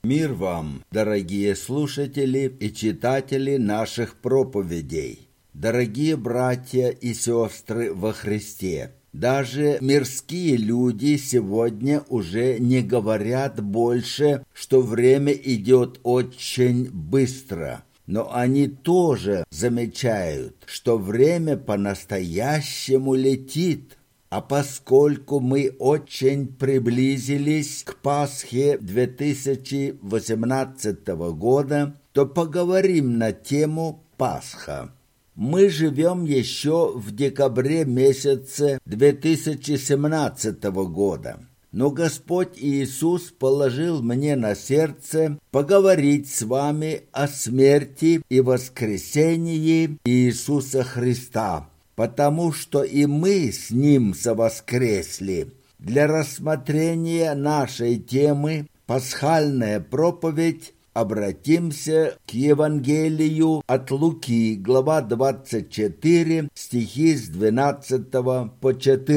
Мир вам, дорогие слушатели и читатели наших проповедей, дорогие братья и сестры во Христе. Даже мирские люди сегодня уже не говорят больше, что время идет очень быстро. Но они тоже замечают, что время по-настоящему летит. А поскольку мы очень приблизились к Пасхе 2018 года, то поговорим на тему Пасха. Мы живем еще в декабре месяце 2017 года. Но Господь Иисус положил мне на сердце поговорить с вами о смерти и воскресении Иисуса Христа, потому что и мы с Ним совоскресли. Для рассмотрения нашей темы «Пасхальная проповедь» обратимся к Евангелию от Луки, глава 24, стихи с 12 по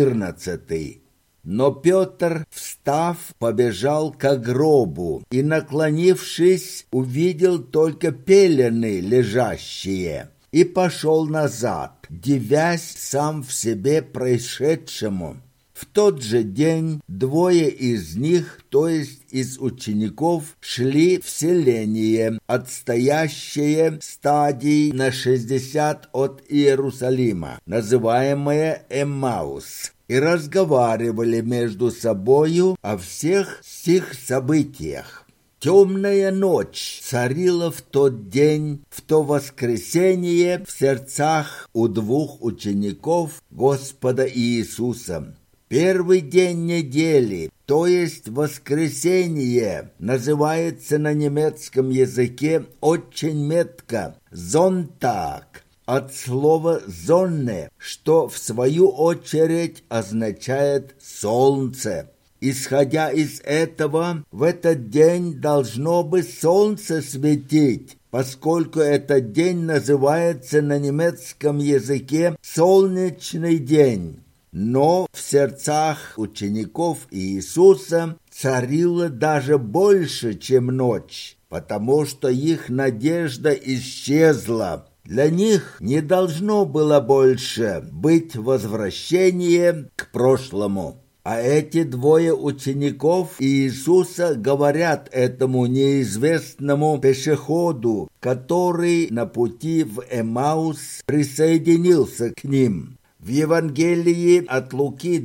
14. Но Петр, встав, побежал ко гробу и, наклонившись, увидел только пелены лежащие, и пошел назад, дивясь сам в себе происшедшему. В тот же день двое из них, то есть из учеников, шли в селение, отстоящее стадий на 60 от Иерусалима, называемое Эммаус, и разговаривали между собою о всех сих событиях. Темная ночь царила в тот день, в то воскресенье в сердцах у двух учеников Господа Иисуса. Первый день недели, то есть воскресенье, называется на немецком языке очень метко «Зонтаг», от слова «сонне», что в свою очередь означает «солнце». Исходя из этого, в этот день должно бы солнце светить, поскольку этот день называется на немецком языке «солнечный день». Но в сердцах учеников Иисуса царило даже больше, чем ночь, потому что их надежда исчезла. Для них не должно было больше быть возвращение к прошлому. А эти двое учеников Иисуса говорят этому неизвестному пешеходу, который на пути в Эммаус присоединился к ним. В Евангелии от Луки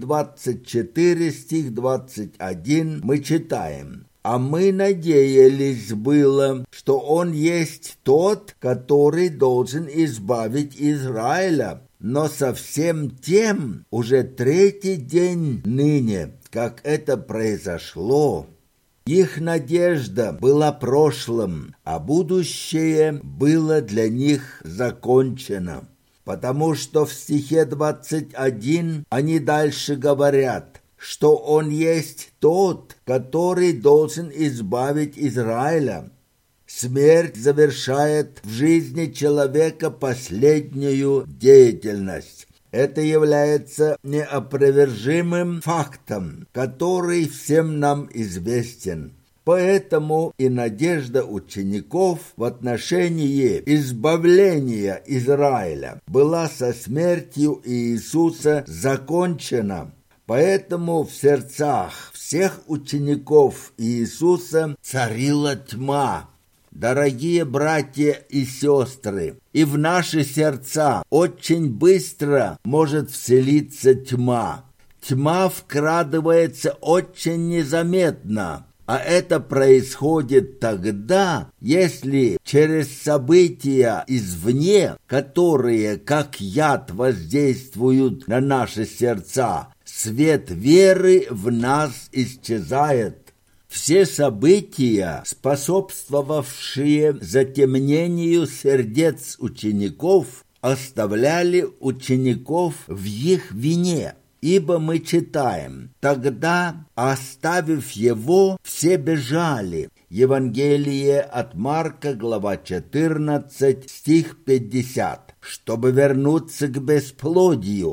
24, стих 21 мы читаем: «А мы надеялись было, что Он есть тот, который должен избавить Израиля, но совсем тем уже третий день ныне, как это произошло». Их надежда была прошлым, а будущее было для них закончено. Потому что в стихе 21 они дальше говорят, что Он есть тот, который должен избавить Израиля. Смерть завершает в жизни человека последнюю деятельность. Это является неопровержимым фактом, который всем нам известен. Поэтому и надежда учеников в отношении избавления Израиля была со смертью Иисуса закончена. Поэтому в сердцах всех учеников Иисуса царила тьма. Дорогие братья и сестры, и в наши сердца очень быстро может вселиться тьма. Тьма вкрадывается очень незаметно. А это происходит тогда, если через события извне, которые как яд воздействуют на наши сердца, свет веры в нас исчезает. Все события, способствовавшие затемнению сердец учеников, оставляли учеников в их вине. Ибо мы читаем: «Тогда, оставив его, все бежали». Евангелие от Марка, глава 14, стих 50, чтобы вернуться к бесплодию.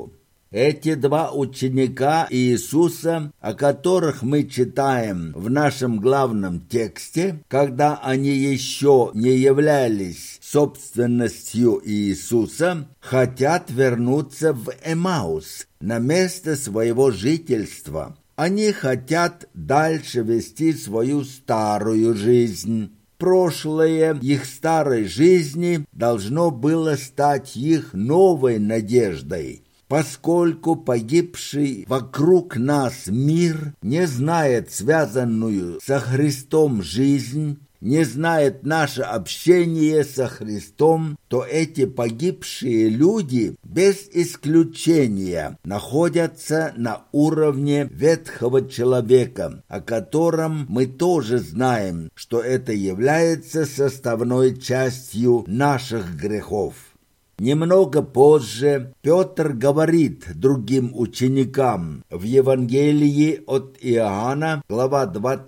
Эти два ученика Иисуса, о которых мы читаем в нашем главном тексте, когда они еще не являлись собственностью Иисуса, хотят вернуться в Эмаус, на место своего жительства. Они хотят дальше вести свою старую жизнь. Прошлое их старой жизни должно было стать их новой надеждой. Поскольку погибший вокруг нас мир не знает связанную со Христом жизнь, не знает наше общение со Христом, то эти погибшие люди без исключения находятся на уровне ветхого человека, о котором мы тоже знаем, что это является составной частью наших грехов. Немного позже Петр говорит другим ученикам в Евангелии от Иоанна, глава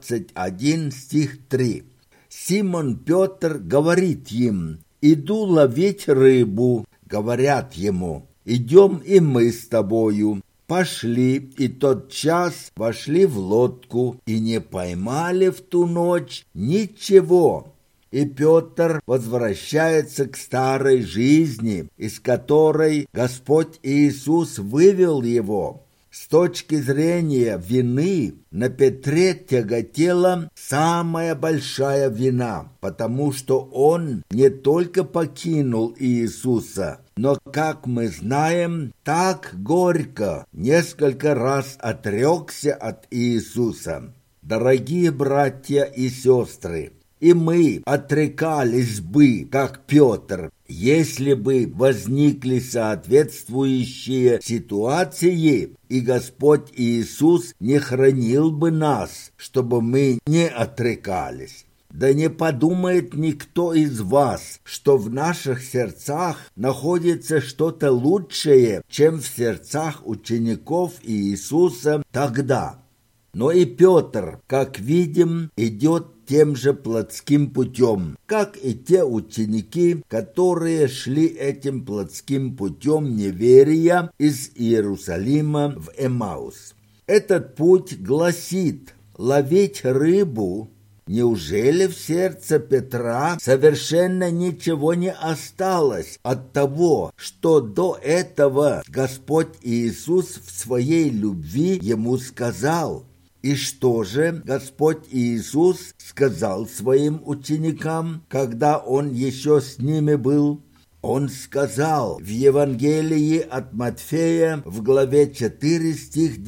21, стих 3. Симон Петр говорит им: «Иду ловить рыбу». Говорят ему: «Идем и мы с тобою». Пошли, и тотчас вошли в лодку, и не поймали в ту ночь ничего. И Петр возвращается к старой жизни, из которой Господь Иисус вывел его. С точки зрения вины на Петре тяготела самая большая вина, потому что он не только покинул Иисуса, но, как мы знаем, так горько несколько раз отрекся от Иисуса. Дорогие братья и сестры, и мы отрекались бы, как Петр, если бы возникли соответствующие ситуации, и Господь Иисус не хранил бы нас, чтобы мы не отрекались. Да не подумает никто из вас, что в наших сердцах находится что-то лучшее, чем в сердцах учеников Иисуса тогда. Но и Петр, как видим, идет тем же плотским путем, как и те ученики, которые шли этим плотским путем неверия из Иерусалима в Эмаус. Этот путь гласит ловить рыбу. Неужели в сердце Петра совершенно ничего не осталось от того, что до этого Господь Иисус в своей любви ему сказал? И что же Господь Иисус сказал своим ученикам, когда Он еще с ними был? Он сказал в Евангелии от Матфея в главе 4, стих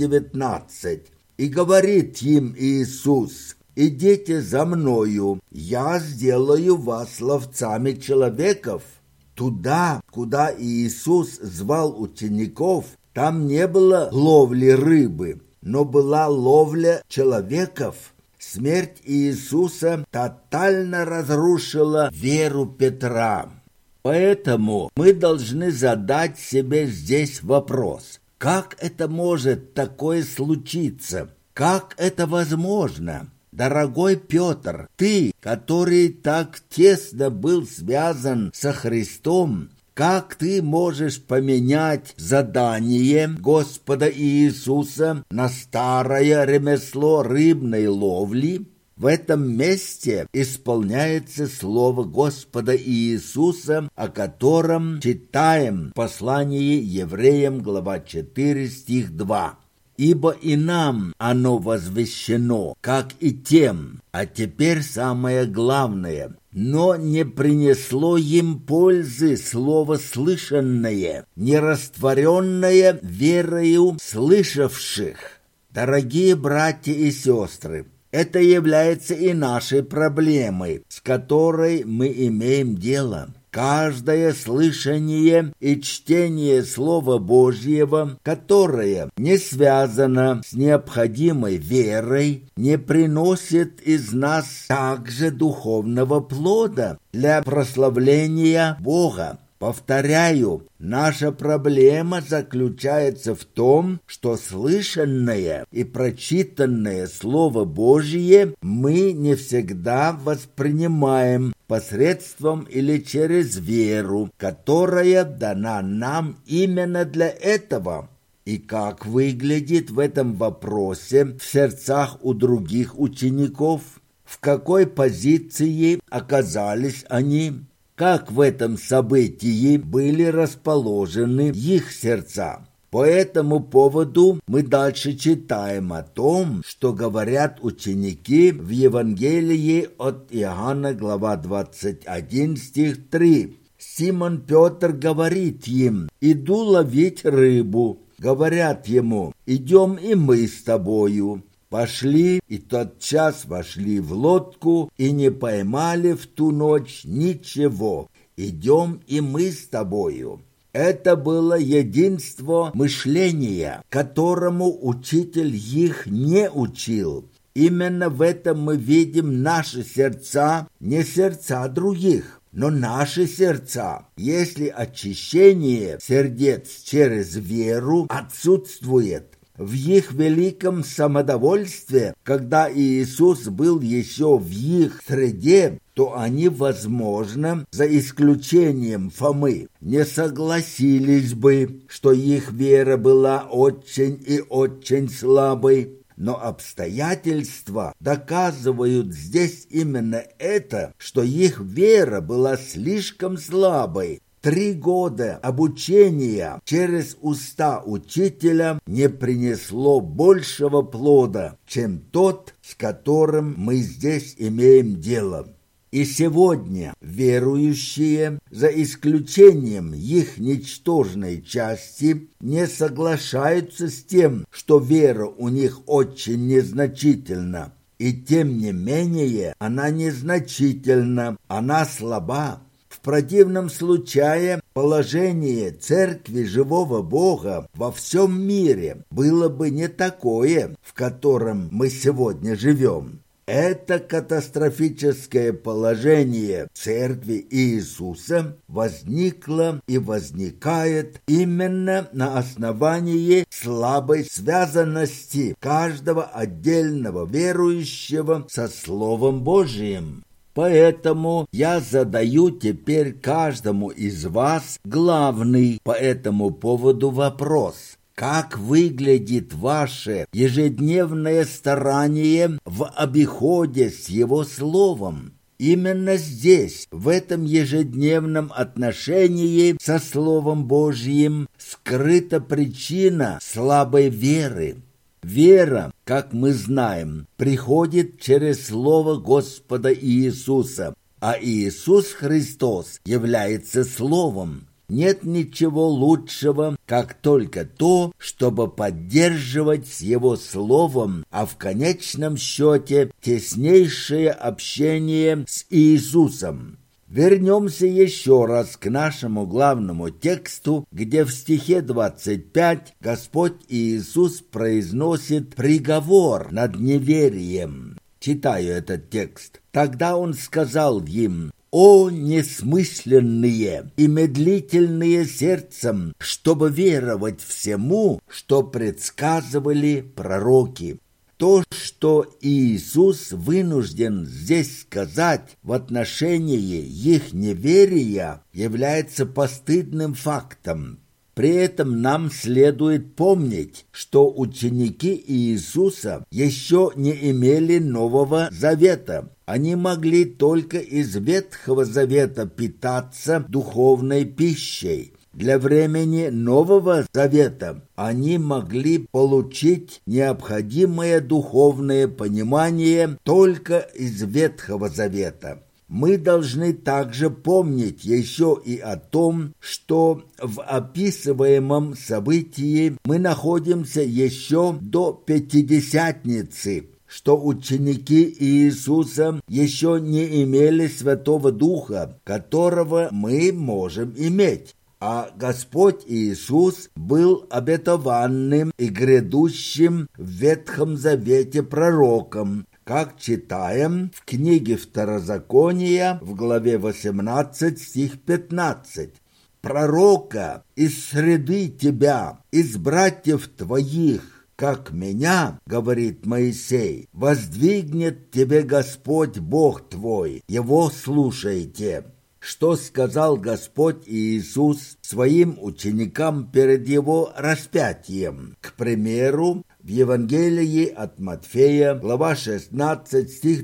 19, «И говорит им Иисус: идите за мною, я сделаю вас ловцами человеков». Туда, куда Иисус звал учеников, там не было ловли рыбы, но была ловля человеков. Смерть Иисуса тотально разрушила веру Петра. Поэтому мы должны задать себе здесь вопрос: как это может такое случиться? Как это возможно? Дорогой Петр, ты, который так тесно был связан со Христом, как ты можешь поменять задание Господа Иисуса на старое ремесло рыбной ловли? В этом месте исполняется слово Господа Иисуса, о котором читаем в послании Евреям, глава 4, стих 2. «Ибо и нам оно возвещено, как и тем, а теперь самое главное, но не принесло им пользы слово слышанное, не растворенное верою слышавших». Дорогие братья и сестры, это является и нашей проблемой, с которой мы имеем дело. Каждое слышание и чтение Слова Божьего, которое не связано с необходимой верой, не приносит из нас также духовного плода для прославления Бога. Повторяю, наша проблема заключается в том, что слышанное и прочитанное Слово Божье мы не всегда воспринимаем посредством или через веру, которая дана нам именно для этого. И как выглядит в этом вопросе в сердцах у других учеников? В какой позиции оказались они? Как в этом событии были расположены их сердца? По этому поводу мы дальше читаем о том, что говорят ученики в Евангелии от Иоанна, глава 21, стих 3. Симон Петр говорит им: «Иду ловить рыбу». Говорят ему: «Идем и мы с тобою». Пошли, и тотчас вошли в лодку, и не поймали в ту ночь ничего. «Идем и мы с тобою». Это было единство мышления, которому учитель их не учил. Именно в этом мы видим наши сердца, не сердца других, но наши сердца. Если очищение сердец через веру отсутствует, в их великом самодовольстве, когда Иисус был еще в их среде, то они, возможно, за исключением Фомы, не согласились бы, что их вера была очень и очень слабой. Но обстоятельства доказывают здесь именно это, что их вера была слишком слабой. 3 года обучения через уста учителя не принесло большего плода, чем тот, с которым мы здесь имеем дело. И сегодня верующие, за исключением их ничтожной части, не соглашаются с тем, что вера у них очень незначительна. И тем не менее она незначительна, она слаба. В противном случае положение Церкви Живого Бога во всем мире было бы не такое, в котором мы сегодня живем. Это катастрофическое положение Церкви Иисуса возникло и возникает именно на основании слабой связанности каждого отдельного верующего со Словом Божиим. Поэтому я задаю теперь каждому из вас главный по этому поводу вопрос. Как выглядит ваше ежедневное старание в обиходе с Его Словом? Именно здесь, в этом ежедневном отношении со Словом Божьим, скрыта причина слабой веры. Вера, как мы знаем, приходит через Слово Господа Иисуса, а Иисус Христос является Словом. Нет ничего лучшего, как только то, чтобы поддерживать с Его Словом, а в конечном счете теснейшее общение с Иисусом. Вернемся еще раз к нашему главному тексту, где в стихе 25 Господь Иисус произносит приговор над неверием. Читаю этот текст. «Тогда Он сказал им: «О несмысленные и медлительные сердцем, чтобы веровать всему, что предсказывали пророки». То, что Иисус вынужден здесь сказать в отношении их неверия, является постыдным фактом. При этом нам следует помнить, что ученики Иисуса еще не имели Нового Завета. Они могли только из Ветхого Завета питаться духовной пищей. Для времени Нового Завета они могли получить необходимое духовное понимание только из Ветхого Завета. Мы должны также помнить еще и о том, что в описываемом событии мы находимся еще до Пятидесятницы, что ученики Иисуса еще не имели Святого Духа, которого мы можем иметь. А Господь Иисус был обетованным и грядущим в Ветхом Завете пророком, как читаем в книге Второзакония в главе 18, стих 15. «Пророка из среды тебя, из братьев твоих, как меня, — говорит Моисей, — воздвигнет тебе Господь Бог твой, Его слушайте». что сказал Господь Иисус своим ученикам перед Его распятием. К примеру, в Евангелии от Матфея, глава 16, стих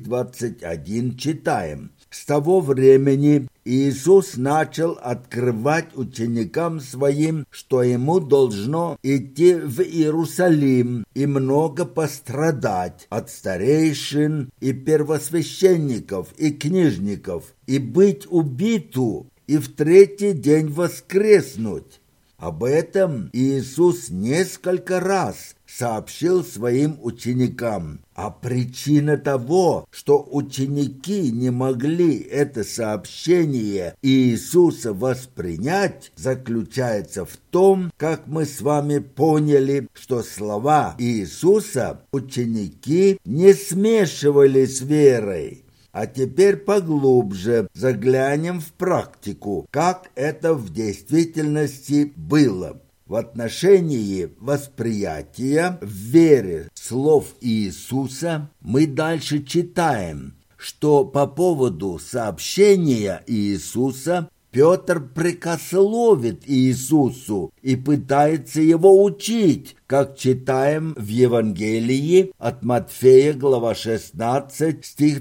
21 читаем: «С того времени Иисус начал открывать ученикам своим, что ему должно идти в Иерусалим и много пострадать от старейшин и первосвященников и книжников, и быть убиту, и в третий день воскреснуть». Об этом Иисус несколько раз сообщил своим ученикам. А причина того, что ученики не могли это сообщение Иисуса воспринять, заключается в том, как мы с вами поняли, что слова Иисуса ученики не смешивали с верой. А теперь поглубже заглянем в практику, как это в действительности было. В отношении восприятия в вере слов Иисуса мы дальше читаем, что по поводу сообщения Иисуса Петр прекословит Иисусу и пытается его учить, как читаем в Евангелии от Матфея, глава 16, стих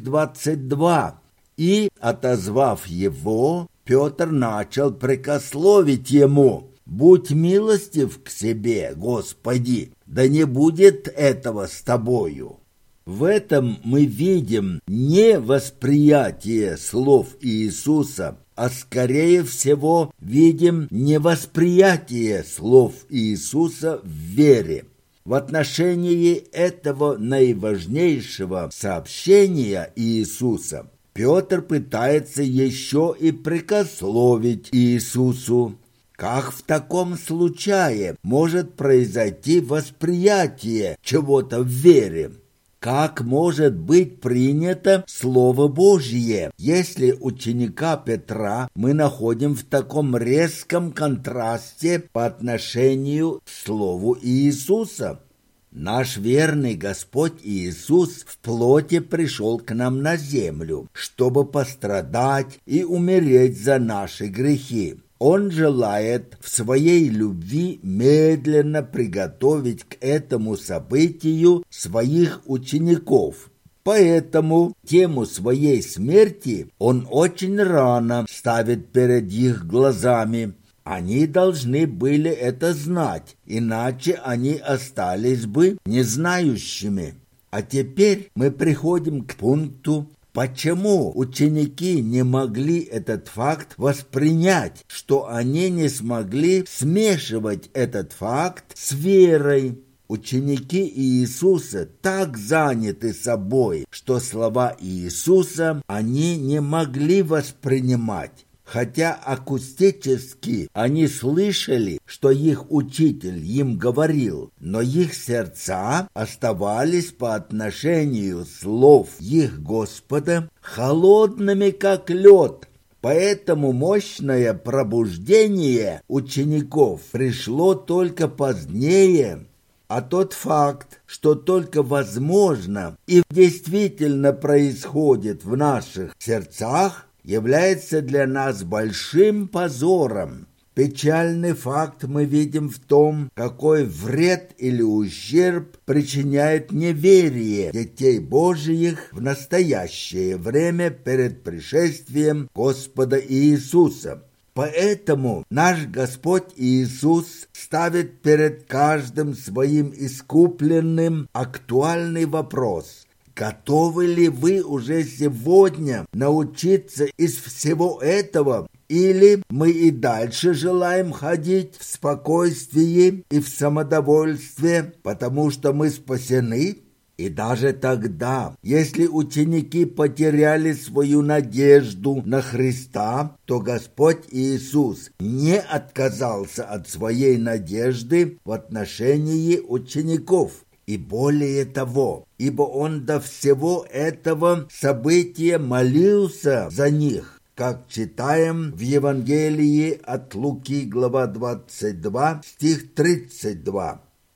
22. «И, отозвав его, Петр начал прекословить ему: „Будь милостив к себе, Господи, да не будет этого с тобою“». В этом мы видим не восприятие слов Иисуса, а скорее всего видим невосприятие слов Иисуса в вере. В отношении этого наиважнейшего сообщения Иисуса Петр пытается еще и прекословить Иисусу. Как в таком случае может произойти восприятие чего-то в вере? Как может быть принято Слово Божье, если ученика Петра мы находим в таком резком контрасте по отношению к Слову Иисуса? Наш верный Господь Иисус в плоти пришел к нам на землю, чтобы пострадать и умереть за наши грехи. Он желает в своей любви медленно приготовить к этому событию своих учеников. Поэтому тему своей смерти он очень рано ставит перед их глазами. Они должны были это знать, иначе они остались бы незнающими. А теперь мы приходим к пункту, почему ученики не могли этот факт воспринять, что они не смогли смешивать этот факт с верой. Ученики Иисуса так заняты собой, что слова Иисуса они не могли воспринимать. Хотя акустически они слышали, что их учитель им говорил, но их сердца оставались по отношению слов их Господа холодными, как лед. Поэтому мощное пробуждение учеников пришло только позднее. А тот факт, что только возможно и действительно происходит в наших сердцах, является для нас большим позором. Печальный факт мы видим в том, какой вред или ущерб причиняет неверие детей Божиих в настоящее время перед пришествием Господа Иисуса. Поэтому наш Господь Иисус ставит перед каждым своим искупленным актуальный вопрос: готовы ли вы уже сегодня научиться из всего этого, или мы и дальше желаем ходить в спокойствии и в самодовольстве, потому что мы спасены? И даже тогда, если ученики потеряли свою надежду на Христа, то Господь Иисус не отказался от своей надежды в отношении учеников. И более того, ибо Он до всего этого события молился за них, как читаем в Евангелии от Луки, глава 22, стих 32.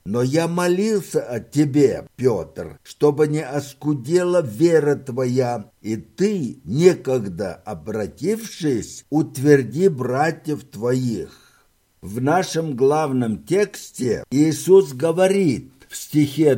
Но я молился о тебе, Петр, чтобы не оскудела вера твоя, и ты, некогда обратившись, утверди братьев твоих». В нашем главном тексте Иисус говорит в стихе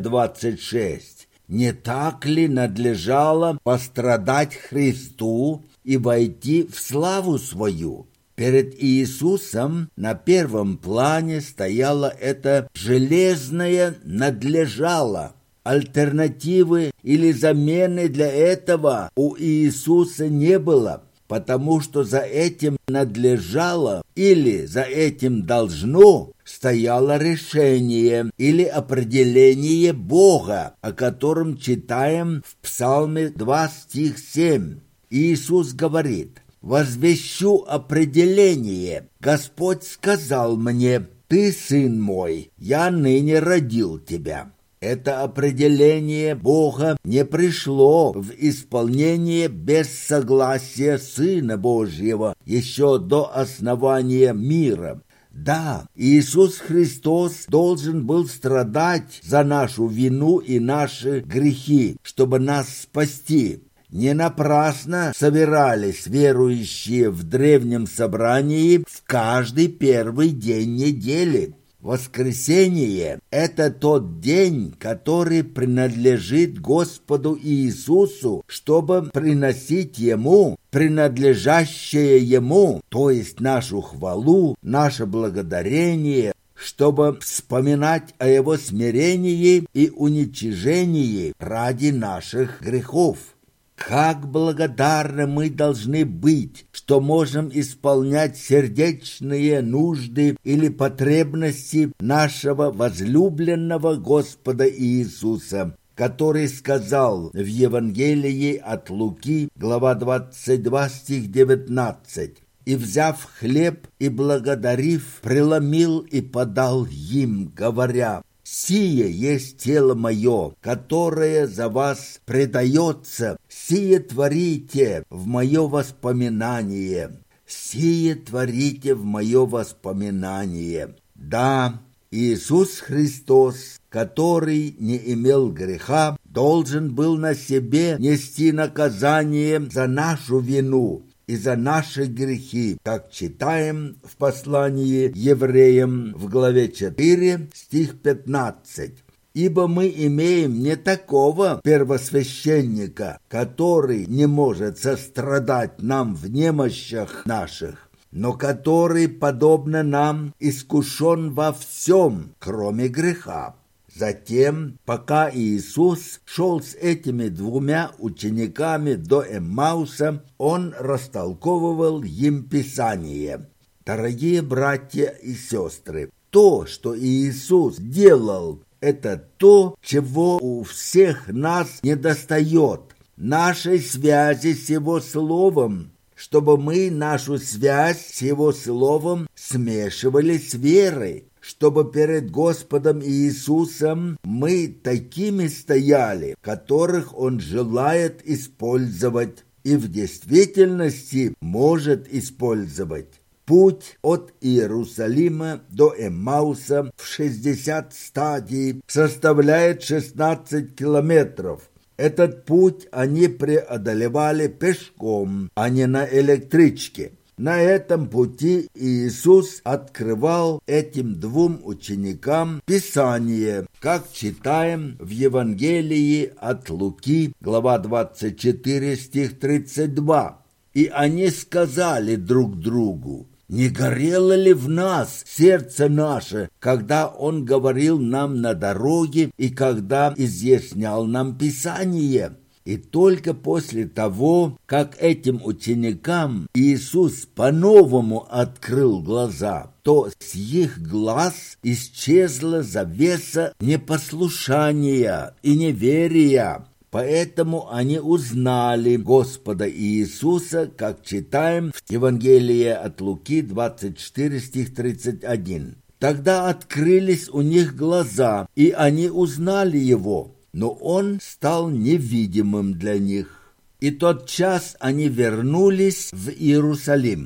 26: «Не так ли надлежало пострадать Христу и войти в славу свою?» Перед Иисусом на первом плане стояло это железное «надлежало». Альтернативы или замены для этого у Иисуса не было, потому что за этим «надлежало» или за этим «должно» стояло решение или определение Бога, о котором читаем в Псалме 2, стих 7. Иисус говорит: «Возвещу определение. Господь сказал мне: ты сын мой, я ныне родил тебя». Это определение Бога не пришло в исполнение без согласия Сына Божьего еще до основания мира. Да, Иисус Христос должен был страдать за нашу вину и наши грехи, чтобы нас спасти. Не напрасно собирались верующие в древнем собрании в каждый первый день недели. Воскресение – это тот день, который принадлежит Господу Иисусу, чтобы приносить Ему принадлежащее Ему, то есть нашу хвалу, наше благодарение, чтобы вспоминать о Его смирении и уничижении ради наших грехов. Как благодарны мы должны быть, что можем исполнять сердечные нужды или потребности нашего возлюбленного Господа Иисуса, который сказал в Евангелии от Луки, глава 22, стих 19: «И, взяв хлеб и благодарив, преломил и подал им, говоря: сие есть тело мое, которое за вас предается, сие творите в мое воспоминание, сие творите в мое воспоминание». Да, Иисус Христос, который не имел греха, должен был на себе нести наказание за нашу вину и за наши грехи, как читаем в послании евреям в главе 4, стих 15. «Ибо мы имеем не такого первосвященника, который не может сострадать нам в немощах наших, но который, подобно нам, искушен во всем, кроме греха». Затем, пока Иисус шел с этими двумя учениками до Эммауса, Он растолковывал им Писание. Дорогие братья и сестры, то, что Иисус делал, это то, чего у всех нас недостает, нашей связи с Его Словом, чтобы мы нашу связь с Его Словом смешивали с верой, чтобы перед Господом Иисусом мы такими стояли, которых Он желает использовать и в действительности может использовать. Путь от Иерусалима до Эммауса в 60 стадий составляет 16 километров. Этот путь они преодолевали пешком, а не на электричке. На этом пути Иисус открывал этим двум ученикам Писание, как читаем в Евангелии от Луки, глава 24, стих 32. «И они сказали друг другу: не горело ли в нас сердце наше, когда Он говорил нам на дороге и когда изъяснял нам Писание?» И только после того, как этим ученикам Иисус по-новому открыл глаза, то с их глаз исчезла завеса непослушания и неверия. Поэтому они узнали Господа Иисуса, как читаем в Евангелии от Луки, 24, стих 31. Тогда открылись у них глаза, и они узнали Его, но Он стал невидимым для них. И тотчас они вернулись в Иерусалим.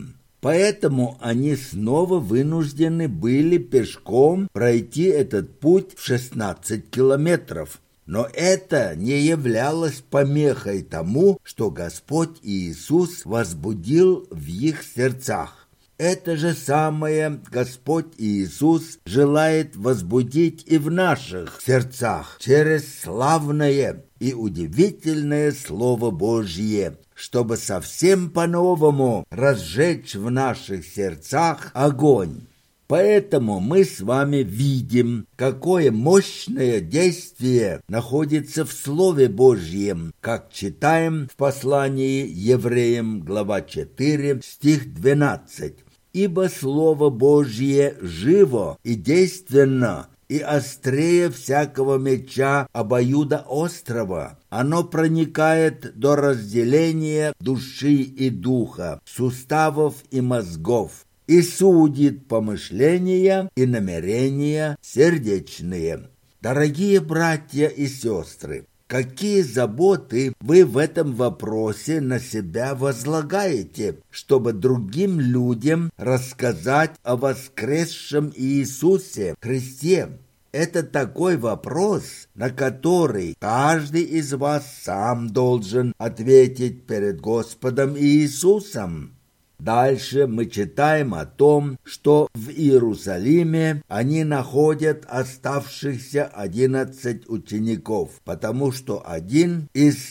Поэтому они снова вынуждены были пешком пройти этот путь в 16 километров. Но это не являлось помехой тому, что Господь Иисус возбудил в их сердцах. Это же самое Господь Иисус желает возбудить и в наших сердцах через славное и удивительное Слово Божье, чтобы совсем по-новому разжечь в наших сердцах огонь. Поэтому мы с вами видим, какое мощное действие находится в Слове Божьем, как читаем в послании Евреям, глава 4, стих 12. «Ибо Слово Божье живо и действенно, и острее всякого меча обоюдоострого. Оно проникает до разделения души и духа, суставов и мозгов, и судит помышления и намерения сердечные». Дорогие братья и сестры, какие заботы вы в этом вопросе на себя возлагаете, чтобы другим людям рассказать о воскресшем Иисусе Христе? Это такой вопрос, на который каждый из вас сам должен ответить перед Господом Иисусом. Дальше мы читаем о том, что в Иерусалиме они находят оставшихся 11 учеников, потому что один из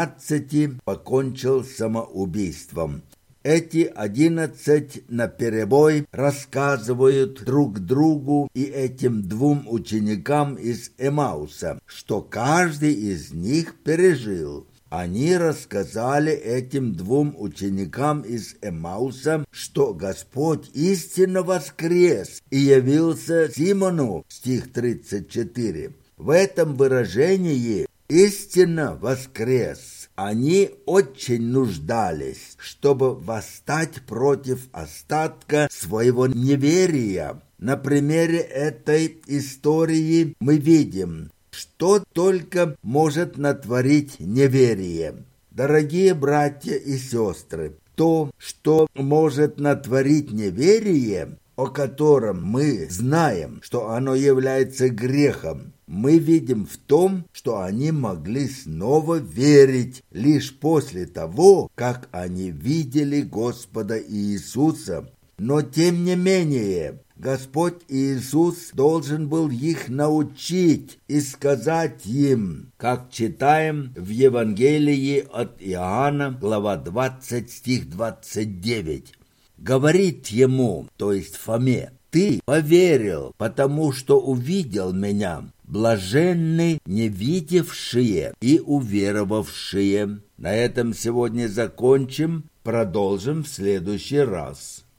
12 покончил самоубийством. Эти 11 наперебой рассказывают друг другу и этим двум ученикам из Эмауса, что каждый из них пережил. Они рассказали этим двум ученикам из Эмауса, что Господь истинно воскрес и явился Симону, стих 34. В этом выражении «истинно воскрес» они очень нуждались, чтобы восстать против остатка своего неверия. На примере этой истории мы видим, что только может натворить неверие. Дорогие братья и сестры, то, что может натворить неверие, о котором мы знаем, что оно является грехом, мы видим в том, что они могли снова верить лишь после того, как они видели Господа Иисуса. Но тем не менее, Господь Иисус должен был их научить и сказать им, как читаем в Евангелии от Иоанна, глава 20, стих 29. Говорит ему, то есть Фоме: «Ты поверил, потому что увидел меня. Блаженны не видевшие и уверовавшие». На этом сегодня закончим, продолжим в следующий раз.